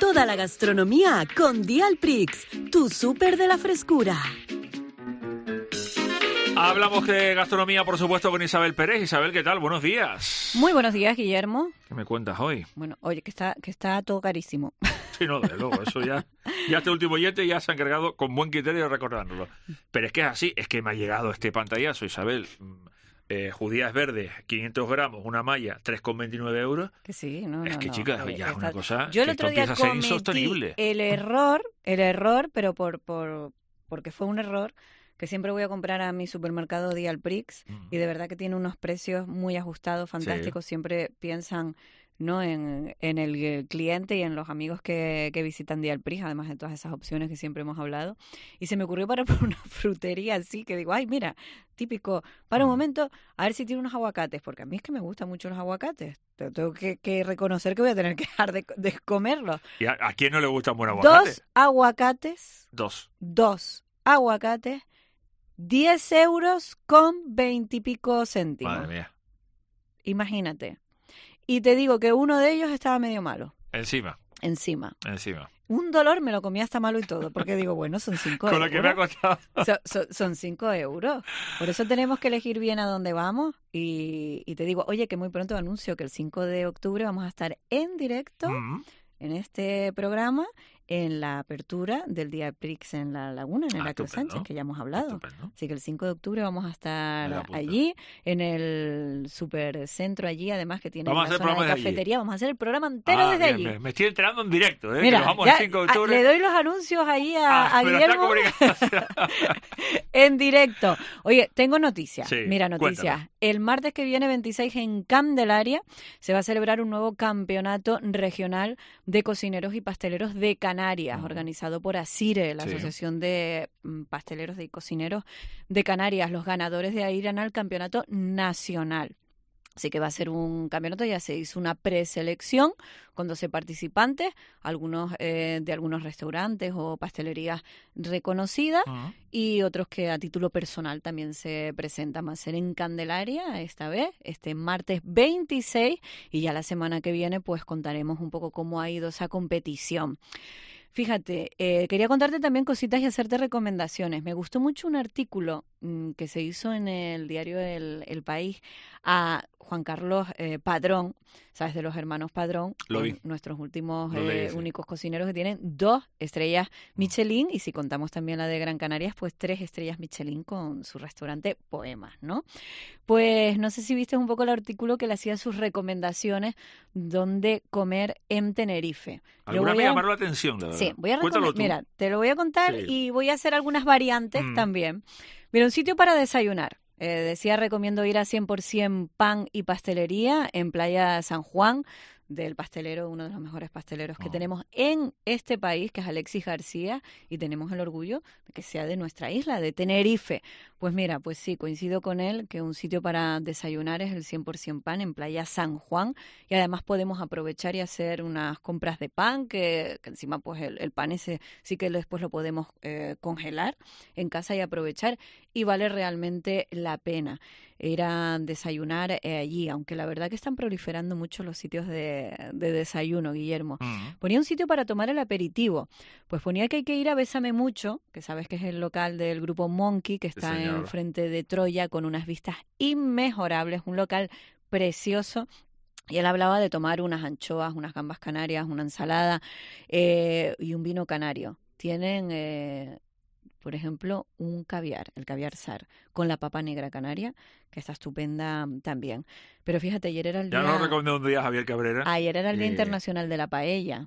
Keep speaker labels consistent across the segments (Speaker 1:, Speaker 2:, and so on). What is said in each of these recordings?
Speaker 1: Toda la gastronomía con Dialprix, tu súper de la frescura.
Speaker 2: Hablamos de gastronomía, por supuesto, con Isabel Pérez. Isabel, ¿qué tal? Buenos días.
Speaker 3: Muy buenos días, Guillermo.
Speaker 2: ¿Qué me cuentas hoy?
Speaker 3: Bueno, oye, que está todo carísimo.
Speaker 2: Sí, no, desde luego, eso ya este último oyente ya se ha encargado con buen criterio de recordándolo. Pero es que es así, es que me ha llegado este pantallazo, Isabel. Judías verdes, 500 gramos, una malla, 3,29 euros.
Speaker 3: Que sí, no,
Speaker 2: es
Speaker 3: no,
Speaker 2: que,
Speaker 3: no,
Speaker 2: chicas, ya es una cosa
Speaker 3: yo el
Speaker 2: que
Speaker 3: otro
Speaker 2: esto
Speaker 3: día
Speaker 2: empieza a ser
Speaker 3: cometí
Speaker 2: insostenible.
Speaker 3: el error, pero porque fue un error, que siempre voy a comprar a mi supermercado Dialprix y de verdad que tiene unos precios muy ajustados, fantásticos. Sí. Siempre piensan, ¿no?, en el cliente y en los amigos que visitan Dialprix, además de todas esas opciones que siempre hemos hablado. Y se me ocurrió parar por una frutería así, que digo, ay, mira, típico, para un momento, a ver si tiene unos aguacates, porque a mí es que me gustan mucho los aguacates. Tengo que reconocer que voy a tener que dejar de comerlos.
Speaker 2: ¿Y a quién no le gusta un buen aguacate?
Speaker 3: 2 aguacates.
Speaker 2: Dos.
Speaker 3: 2 aguacates. 10 euros con 20 y pico céntimos.
Speaker 2: Madre mía.
Speaker 3: Imagínate. Y te digo que uno de ellos estaba medio malo.
Speaker 2: Encima.
Speaker 3: Un dolor me lo comí hasta malo y todo, porque digo, bueno, son 5 euros.
Speaker 2: Con lo que me ha costado.
Speaker 3: Son 5 euros. Por eso tenemos que elegir bien a dónde vamos. Y te digo, oye, que muy pronto anuncio que el 5 de octubre vamos a estar en directo en este programa, en la apertura del Dialprix en La Laguna, en el Heraclio Sánchez, que ya hemos hablado.
Speaker 2: Estupendo.
Speaker 3: Así que el 5 de octubre vamos a estar allí, en el supercentro allí, además que tiene una zona de cafetería. Vamos a hacer el programa entero desde allí.
Speaker 2: Me estoy enterando en directo,
Speaker 3: Mira,
Speaker 2: que nos vamos el 5 de octubre.
Speaker 3: Le doy los anuncios ahí a Guillermo
Speaker 2: está
Speaker 3: en directo. Oye, tengo noticias.
Speaker 2: Sí,
Speaker 3: Mira, noticias.
Speaker 2: Cuéntame.
Speaker 3: El martes que viene, 26, en Candelaria, se va a celebrar un nuevo campeonato regional de cocineros y pasteleros de Canarias, organizado por ASIRE, la Asociación de Pasteleros y Cocineros de Canarias. Los ganadores de ahí irán al campeonato nacional. Así que va a ser un campeonato, ya se hizo una preselección con 12 participantes, algunos de algunos restaurantes o pastelerías reconocidas y otros que a título personal también se presentan. Va a ser en Candelaria esta vez, este martes 26, y ya la semana que viene pues contaremos un poco cómo ha ido esa competición. Fíjate, quería contarte también cositas y hacerte recomendaciones. Me gustó mucho un artículo que se hizo en el diario El País a Juan Carlos Padrón, ¿sabes? De los hermanos Padrón, nuestros últimos únicos cocineros que tienen 2 estrellas Michelin, y si contamos también la de Gran Canarias, pues 3 estrellas Michelin con su restaurante Poemas, ¿no? Pues no sé si viste un poco el artículo que le hacía sus recomendaciones dónde comer en Tenerife.
Speaker 2: Alguna me llamaron la atención, la verdad.
Speaker 3: Sí,
Speaker 2: Cuéntalo tú.
Speaker 3: Mira, te lo voy a contar y voy a hacer algunas variantes también. Mira, un sitio para desayunar. Decía, recomiendo ir a 100% Pan y Pastelería en Playa San Juan, del pastelero, uno de los mejores pasteleros que tenemos en este país, que es Alexis García, y tenemos el orgullo de que sea de nuestra isla, de Tenerife. Pues mira, pues sí, coincido con él que un sitio para desayunar es el 100% Pan en Playa San Juan, y además podemos aprovechar y hacer unas compras de pan, que encima pues el pan ese sí que después lo podemos congelar en casa y aprovechar, y vale realmente la pena ir a desayunar allí, aunque la verdad que están proliferando mucho los sitios de desayuno, Guillermo. Ponía un sitio para tomar el aperitivo, pues ponía que hay que ir a Bésame Mucho, que sabes que es el local del grupo Monkey, que está enfrente de Troya, con unas vistas inmejorables, un local precioso. Y él hablaba de tomar unas anchoas, unas gambas canarias, una ensalada y un vino canario. Tienen por ejemplo, un caviar, el caviar SAR, con la papa negra canaria, que está estupenda también. Pero fíjate, ayer era el día...
Speaker 2: Ya nos recomendó un día Javier Cabrera.
Speaker 3: Ayer era el Día Internacional de la Paella.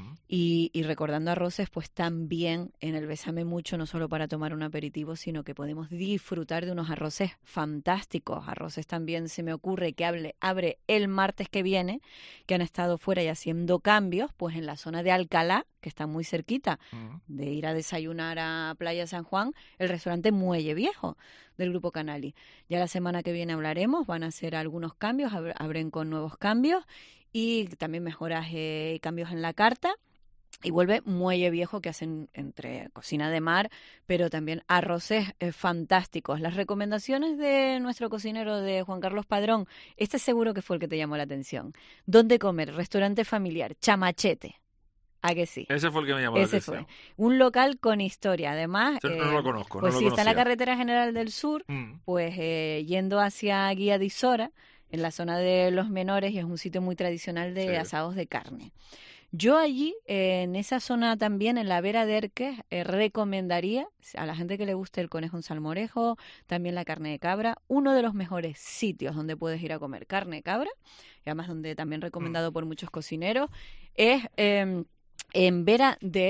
Speaker 3: Y recordando arroces, pues también en el Bésame Mucho, no solo para tomar un aperitivo, sino que podemos disfrutar de unos arroces fantásticos. Arroces también se me ocurre que abre el martes que viene, que han estado fuera y haciendo cambios, pues en la zona de Alcalá, que está muy cerquita de ir a desayunar a Playa San Juan, el restaurante Muelle Viejo del Grupo Canali. Ya la semana que viene hablaremos, van a hacer algunos cambios, abren con nuevos cambios y también mejoras y cambios en la carta. Y vuelve Muelle Viejo, que hacen entre cocina de mar, pero también arroces fantásticos. Las recomendaciones de nuestro cocinero, de Juan Carlos Padrón, este seguro que fue el que te llamó la atención. ¿Dónde comer? Restaurante familiar, Chamachete. ¿A que sí?
Speaker 2: Ese fue el que me llamó la atención.
Speaker 3: Ese fue. Un local con historia. Además,
Speaker 2: no lo conozco.
Speaker 3: Pues
Speaker 2: no
Speaker 3: sí,
Speaker 2: lo
Speaker 3: está en la carretera general del sur, pues yendo hacia Guía de Isora, en la zona de Los Menores, y es un sitio muy tradicional de asados de carne. Yo allí, en esa zona también, en la Vera de Erques, recomendaría a la gente que le guste el conejo en salmorejo, también la carne de cabra, uno de los mejores sitios donde puedes ir a comer carne de cabra, y además donde también recomendado por muchos cocineros, es en Vera de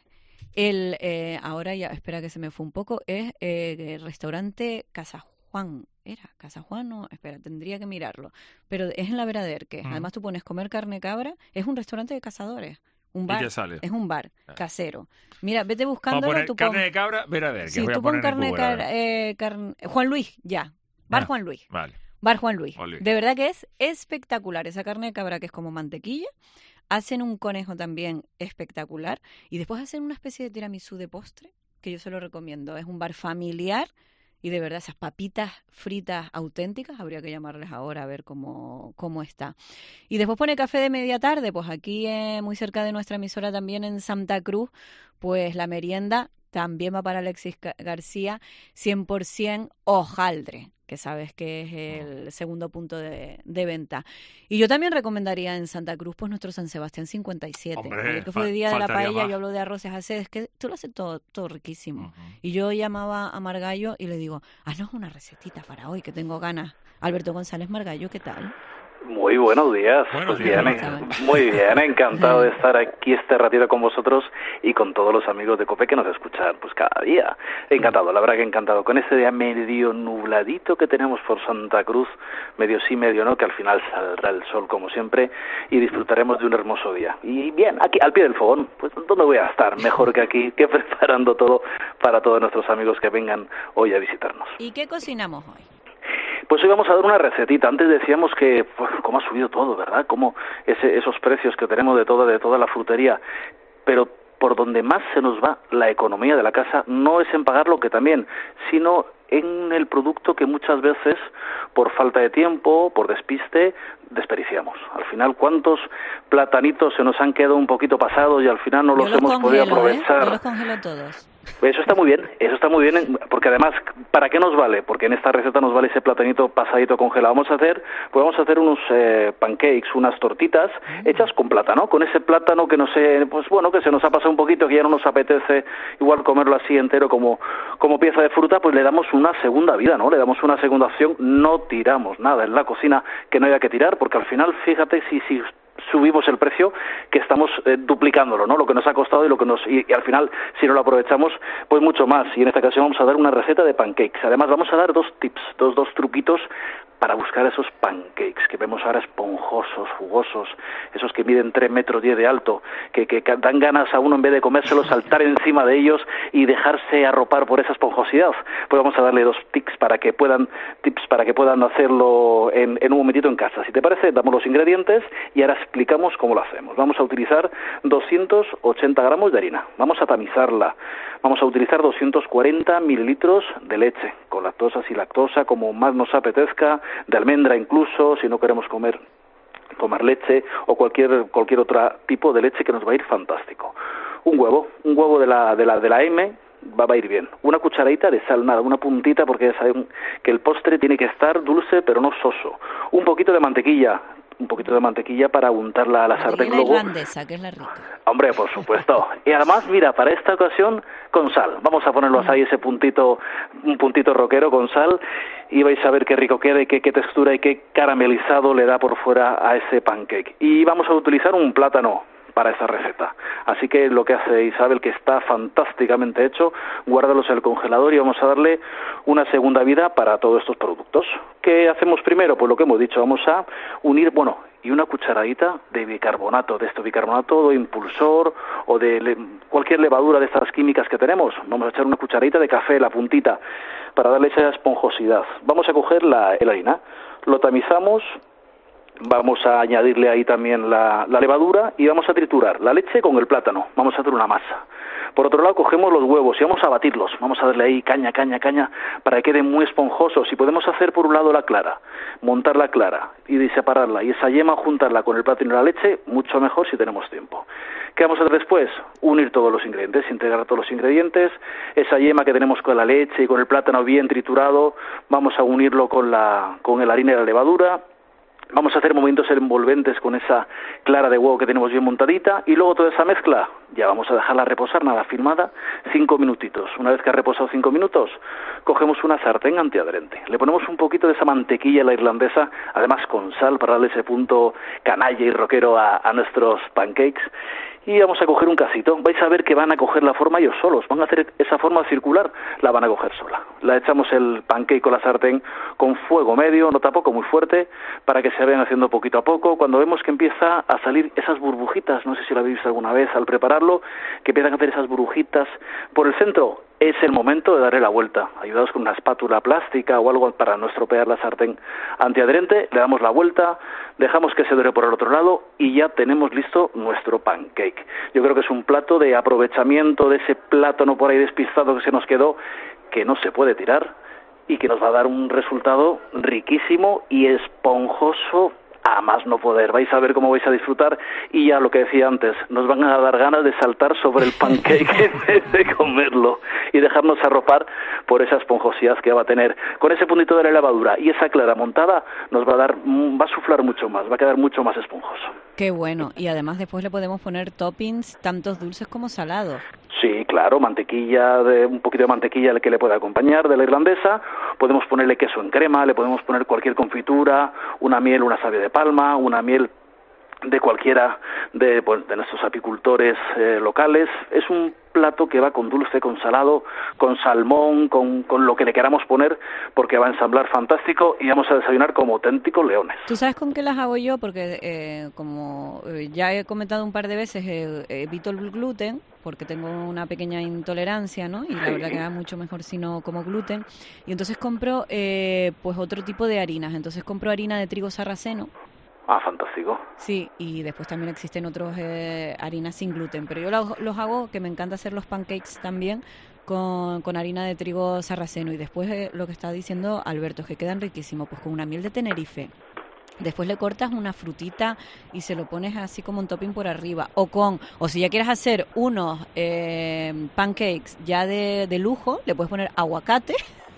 Speaker 3: Erques, ahora ya, espera que se me fue un poco, es el restaurante Casa Juan. ¿Era Casa Juan? No, espera, tendría que mirarlo. Pero es en la Vera de Erques. Además tú pones comer carne cabra, es un restaurante de cazadores. Un bar.
Speaker 2: ¿Y qué sale?
Speaker 3: Es un bar casero. Mira, vete buscándolo.
Speaker 2: Vamos a poner carne de cabra, Vera de Erques.
Speaker 3: Sí, tú pon carne de cabra. Juan Luis, ya. Bar Juan Luis.
Speaker 2: Vale.
Speaker 3: Bar Juan Luis. De verdad que es espectacular. Esa carne de cabra que es como mantequilla. Hacen un conejo también espectacular. Y después hacen una especie de tiramisú de postre, que yo se lo recomiendo. Es un bar familiar. Y de verdad, esas papitas fritas auténticas, habría que llamarles ahora a ver cómo está. Y después pone café de media tarde, pues aquí muy cerca de nuestra emisora también en Santa Cruz, pues la merienda también va para Alexis García, 100% hojaldre, que sabes que es el segundo punto de venta. Y yo también recomendaría en Santa Cruz pues nuestro San Sebastián 57.
Speaker 2: Hombre,
Speaker 3: que fue el día de la paella,
Speaker 2: más.
Speaker 3: yo hablo de arroces es que tú lo haces todo riquísimo. Y yo llamaba a Margallo y le digo, haznos una recetita para hoy, que tengo ganas. Alberto González Margallo, ¿qué tal?
Speaker 4: Muy buenos días.
Speaker 2: Buenos
Speaker 4: pues
Speaker 2: días.
Speaker 4: Bien, muy bien, encantado de estar aquí este ratito con vosotros y con todos los amigos de COPE que nos escuchan pues cada día. Encantado, la verdad que encantado. Con este día medio nubladito que tenemos por Santa Cruz, medio sí, medio no, que al final saldrá el sol como siempre y disfrutaremos de un hermoso día. Y bien, aquí al pie del fogón, pues ¿dónde voy a estar? Mejor que aquí, que preparando todo para todos nuestros amigos que vengan hoy a visitarnos.
Speaker 3: ¿Y qué cocinamos hoy?
Speaker 4: Pues hoy vamos a dar una recetita. Antes decíamos que, pues, cómo ha subido todo, ¿verdad? Cómo esos precios que tenemos de toda la frutería. Pero por donde más se nos va la economía de la casa no es en pagar lo que también, sino en el producto que muchas veces, por falta de tiempo, por despiste, desperdiciamos. Al final, ¿cuántos platanitos se nos han quedado un poquito pasados y al final no los hemos podido aprovechar?
Speaker 3: Yo los congelo todos.
Speaker 4: Eso está muy bien, porque además, ¿para qué nos vale? Porque en esta receta nos vale ese platanito pasadito congelado. Vamos a hacer unos pancakes, unas tortitas hechas con plátano, con ese plátano que que se nos ha pasado un poquito, que ya no nos apetece igual comerlo así entero como pieza de fruta, pues le damos una segunda vida, ¿no? Le damos una segunda opción, no tiramos nada en la cocina que no haya que tirar, porque al final, fíjate si subimos el precio, que estamos duplicándolo, ¿no? Lo que nos ha costado y al final, si no lo aprovechamos, pues mucho más. Y en esta ocasión vamos a dar una receta de pancakes. Además, vamos a dar dos tips, dos truquitos para buscar esos pancakes que vemos ahora esponjosos, jugosos, esos que miden 3,10 metros de alto, que dan ganas a uno, en vez de comérselos, saltar encima de ellos y dejarse arropar por esa esponjosidad. Pues vamos a darle dos tips para que puedan hacerlo en un momentito en casa. Si te parece, damos los ingredientes y ahora explicamos cómo lo hacemos. Vamos a utilizar 280 gramos de harina. Vamos a tamizarla. Vamos a utilizar 240 mililitros de leche, con lactosa, sin lactosa, como más nos apetezca, de almendra incluso, si no queremos tomar leche, o cualquier otro tipo de leche, que nos va a ir fantástico. Un huevo de la M, va a ir bien. Una cucharadita de sal, nada, una puntita, porque ya saben que el postre tiene que estar dulce pero no soso. Un poquito de mantequilla para untarla a la sartén.
Speaker 3: La irlandesa, que es la rica.
Speaker 4: Hombre, por supuesto. Y además, mira, para esta ocasión, con sal. Vamos a ponerlos ahí, un puntito roquero con sal, y vais a ver qué rico queda y qué textura y qué caramelizado le da por fuera a ese pancake. Y vamos a utilizar un plátano para esa receta. Así que lo que hace Isabel, que está fantásticamente hecho, guárdalos en el congelador y vamos a darle una segunda vida para todos estos productos. ¿Qué hacemos primero? Pues lo que hemos dicho, vamos a unir, y una cucharadita de bicarbonato, o impulsor, o de cualquier levadura de estas químicas que tenemos. Vamos a echar una cucharadita de café, la puntita, para darle esa esponjosidad. Vamos a coger la harina, lo tamizamos. Vamos a añadirle ahí también la levadura y vamos a triturar la leche con el plátano. Vamos a hacer una masa. Por otro lado, cogemos los huevos y vamos a batirlos, vamos a darle ahí caña, para que queden muy esponjosos. Y podemos hacer por un lado la clara, montar la clara y separarla, y esa yema juntarla con el plátano y la leche, mucho mejor si tenemos tiempo. ¿Qué vamos a hacer después? Unir todos los ingredientes, integrar todos los ingredientes. Esa yema que tenemos con la leche y con el plátano bien triturado, vamos a unirlo con la harina y la levadura. Vamos a hacer movimientos envolventes con esa clara de huevo que tenemos bien montadita, y luego toda esa mezcla ya vamos a dejarla reposar, nada filmada, 5 minutitos. Una vez que ha reposado 5 minutos, cogemos una sartén antiadherente. Le ponemos un poquito de esa mantequilla la irlandesa, además con sal para darle ese punto canalla y rockero a nuestros pancakes. Y vamos a coger un casito. Vais a ver que van a coger la forma ellos solos. Van a hacer esa forma circular, la van a coger sola. La echamos el pancake con la sartén con fuego medio, no tampoco muy fuerte, para que se vayan haciendo poquito a poco. Cuando vemos que empieza a salir esas burbujitas, no sé si lo habéis visto alguna vez al prepararlo, que empiezan a hacer esas burbujitas por el centro, es el momento de darle la vuelta. Ayudados con una espátula plástica o algo para no estropear la sartén antiadherente, le damos la vuelta, dejamos que se dore por el otro lado y ya tenemos listo nuestro pancake. Yo creo que es un plato de aprovechamiento de ese plátano por ahí despistado que se nos quedó, que no se puede tirar y que nos va a dar un resultado riquísimo y esponjoso a más no poder. Vais a ver cómo vais a disfrutar, y ya lo que decía antes, nos van a dar ganas de saltar sobre el pancake de comerlo y dejarnos arropar por esa esponjosidad que va a tener. Con ese puntito de la levadura y esa clara montada nos va a suflar mucho más, va a quedar mucho más esponjoso.
Speaker 3: Qué bueno, y además después le podemos poner toppings, tantos dulces como salados.
Speaker 4: Sí, claro, mantequilla, un poquito de mantequilla que le puede acompañar de la irlandesa, podemos ponerle queso en crema, le podemos poner cualquier confitura, una miel, una savia de palma, una miel de cualquiera de nuestros apicultores locales. Es un plato que va con dulce, con salado, con salmón, con lo que le queramos poner, porque va a ensamblar fantástico y vamos a desayunar como auténticos leones.
Speaker 3: ¿Tú sabes con qué las hago yo? Porque como ya he comentado un par de veces, evito el gluten, porque tengo una pequeña intolerancia, ¿no? Y la verdad que va mucho mejor si no como gluten. Y entonces compro pues otro tipo de harinas. Entonces compro harina de trigo sarraceno.
Speaker 4: Ah, fantástico.
Speaker 3: Sí, y después también existen otros harinas sin gluten, pero yo los hago, que me encanta hacer los pancakes también con harina de trigo sarraceno. Y después lo que está diciendo Alberto, es que quedan riquísimos, pues con una miel de Tenerife. Después le cortas una frutita y se lo pones así como un topping por arriba. O si ya quieres hacer unos pancakes ya de lujo, le puedes poner aguacate.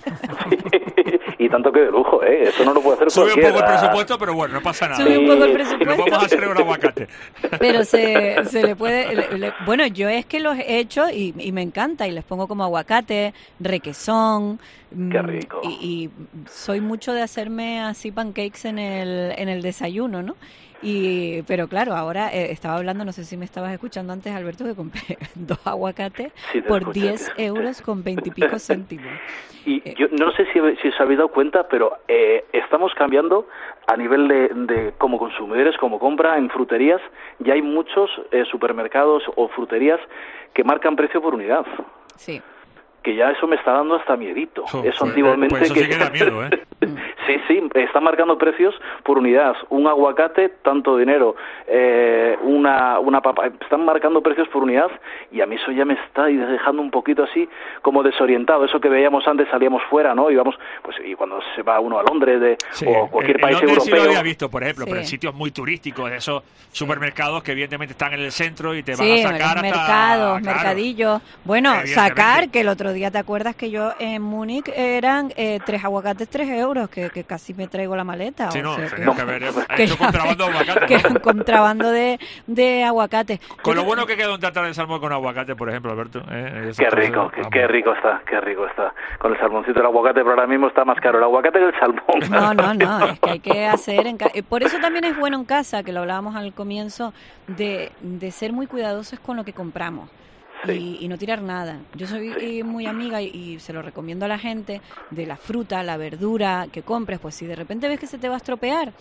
Speaker 4: Y tanto que de lujo, eso no lo puede hacer cualquiera.
Speaker 2: Sube un poco el presupuesto, pero bueno, no pasa nada.
Speaker 3: Sube un poco el presupuesto.
Speaker 2: Lo vamos a hacer un aguacate.
Speaker 3: Pero se le puede... bueno, yo es que los he hecho y me encanta, y les pongo como aguacate, requesón.
Speaker 4: Qué rico.
Speaker 3: Y soy mucho de hacerme así pancakes en el desayuno, ¿no? Pero claro, ahora estaba hablando, no sé si me estabas escuchando antes, Alberto, que compré 2 aguacates por 10 euros con 20 y pico céntimos.
Speaker 4: Y yo no sé si os habéis dado cuenta, pero estamos cambiando a nivel de como consumidores, como compra en fruterías. Ya hay muchos supermercados o fruterías que marcan precio por unidad.
Speaker 3: Sí.
Speaker 4: Que ya eso me está dando hasta miedito. Eso antiguamente...
Speaker 2: Pues eso sí que da miedo, ¿eh?
Speaker 4: Sí, están marcando precios por unidad. Un aguacate, tanto dinero. Una papa, están marcando precios por unidad, y a mí eso ya me está dejando un poquito así como desorientado. Eso que veíamos antes, salíamos fuera, ¿no? Y cuando se va uno a Londres o cualquier país europeo.
Speaker 2: Sí lo había visto, por ejemplo,
Speaker 3: sí.
Speaker 2: Pero en sitios muy turísticos, de esos supermercados que evidentemente están en el centro y te van
Speaker 3: sí,
Speaker 2: a sacar
Speaker 3: mercados,
Speaker 2: claro,
Speaker 3: mercadillos. Bueno, sacar, que el otro día, ¿te acuerdas que yo en Múnich eran 3 aguacates 3 euros, que casi me traigo la maleta?
Speaker 2: Sí,
Speaker 3: o
Speaker 2: que haber hecho contrabando de aguacate.
Speaker 3: Que contrabando de aguacate.
Speaker 2: Con lo bueno que queda un tartar de salmón con aguacate, por ejemplo, Alberto.
Speaker 4: Qué rico, qué rico está. Con el salmoncito del aguacate, pero ahora mismo está más caro el aguacate que el salmón.
Speaker 3: No, es que hay que hacer por eso también es bueno en casa, que lo hablábamos al comienzo, de ser muy cuidadosos con lo que compramos. Sí. Y no tirar nada. Yo soy muy amiga y se lo recomiendo a la gente de la fruta, la verdura que compres. Pues si de repente ves que se te va a estropear,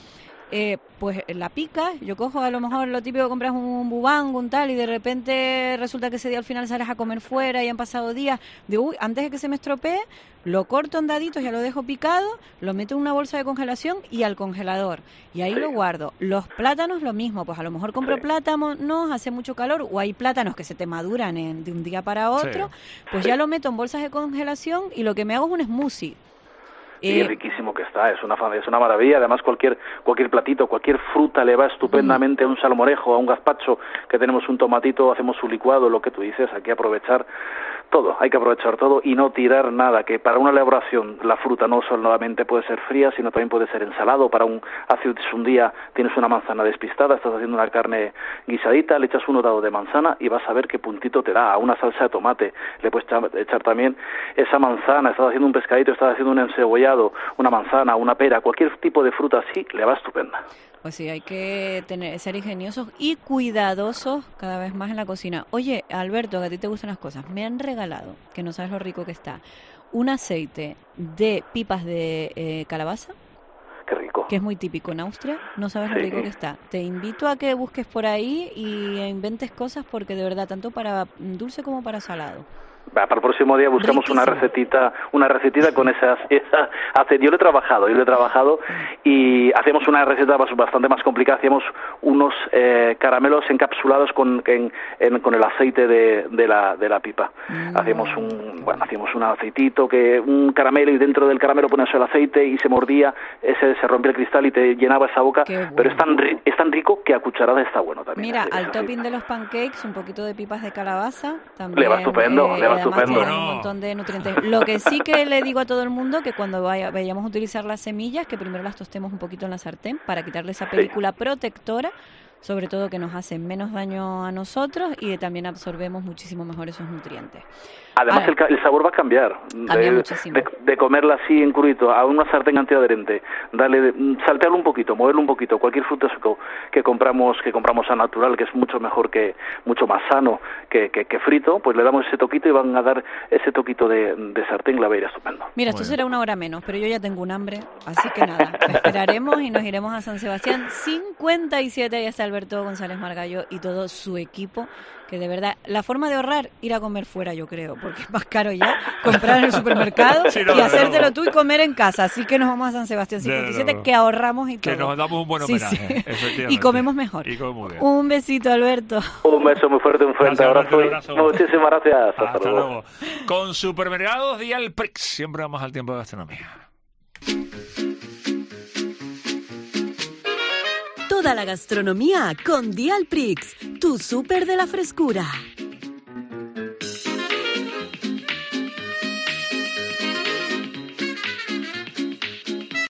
Speaker 3: pues la pica, yo cojo a lo mejor lo típico, compras un bubango, un tal, y de repente resulta que ese día al final sales a comer fuera y han pasado días, digo, antes de que se me estropee, lo corto en daditos, ya lo dejo picado, lo meto en una bolsa de congelación y al congelador, y ahí lo guardo. Los plátanos lo mismo, pues a lo mejor compro plátanos, hace mucho calor, o hay plátanos que se te maduran de un día para otro, pues ya lo meto en bolsas de congelación y lo que me hago es un smoothie.
Speaker 4: Y riquísimo que está, es una maravilla. Además, cualquier platito, cualquier fruta le va estupendamente a un salmorejo, a un gazpacho, que tenemos un tomatito, hacemos su licuado, lo que tú dices, hay que aprovechar todo, hay que aprovechar todo y no tirar nada, que para una elaboración la fruta no solamente puede ser fría, sino también puede ser ensalado. Hace un día tienes una manzana despistada, estás haciendo una carne guisadita, le echas un dado de manzana y vas a ver qué puntito te da. A una salsa de tomate le puedes echar también esa manzana, estás haciendo un pescadito, estás haciendo un encebollado, una manzana, una pera, cualquier tipo de fruta así le va estupenda.
Speaker 3: Pues sí, hay que ser ingeniosos y cuidadosos cada vez más en la cocina. Oye, Alberto, que a ti te gustan las cosas, me han regalado, que no sabes lo rico que está, un aceite de pipas de calabaza.
Speaker 4: Qué rico.
Speaker 3: Que es muy típico en Austria, no sabes lo rico que está. Te invito a que busques por ahí y inventes cosas, porque de verdad, tanto para dulce como para salado.
Speaker 4: Para el próximo día buscamos
Speaker 3: riquísimo.
Speaker 4: una recetita con esa aceite. Yo lo he trabajado y hacemos una receta bastante más complicada. Hacemos unos caramelos encapsulados con el aceite de la pipa. Hacemos un aceitito, un caramelo, y dentro del caramelo pones el aceite y se mordía, se rompía el cristal y te llenaba esa boca. Pero es tan rico que a cucharada está bueno también.
Speaker 3: Mira, al topping de los pancakes, un poquito de pipas de calabaza también.
Speaker 4: Le va estupendo,
Speaker 3: Tiene un montón de nutrientes. Lo que sí que le digo a todo el mundo, que cuando vayamos a utilizar las semillas, que primero las tostemos un poquito en la sartén para quitarle esa película protectora, sobre todo que nos hace menos daño a nosotros y también absorbemos muchísimo mejor esos nutrientes.
Speaker 4: Además, el sabor va a cambiar.
Speaker 3: Cambia muchísimo.
Speaker 4: De comerla así en crudito a una sartén antiadherente, saltearlo un poquito, moverlo un poquito. Cualquier fruto seco que compramos a natural, que es mucho más sano que frito, pues le damos ese toquito y van a dar ese toquito de sartén, la va a ir estupendo.
Speaker 3: Mira, esto será una hora menos, pero yo ya tengo un hambre, así que nada, esperaremos y nos iremos a San Sebastián 57. Ahí está Alberto González Margallo y todo su equipo, que de verdad, la forma de ahorrar, ir a comer fuera, yo creo, porque es más caro ya comprar en el supermercado y hacértelo tú y comer en casa. Así que nos vamos a San Sebastián 57, que ahorramos y todo.
Speaker 2: Que nos damos un buen homenaje, efectivamente.
Speaker 3: Y comemos mejor. Un besito, Alberto.
Speaker 4: Un beso muy fuerte, un fuerte abrazo. Muchísimas gracias.
Speaker 2: Hasta luego. Con Supermercados Dial Prix, siempre vamos al tiempo de gastronomía.
Speaker 1: Toda la gastronomía con Dial Prix, tu súper de la frescura.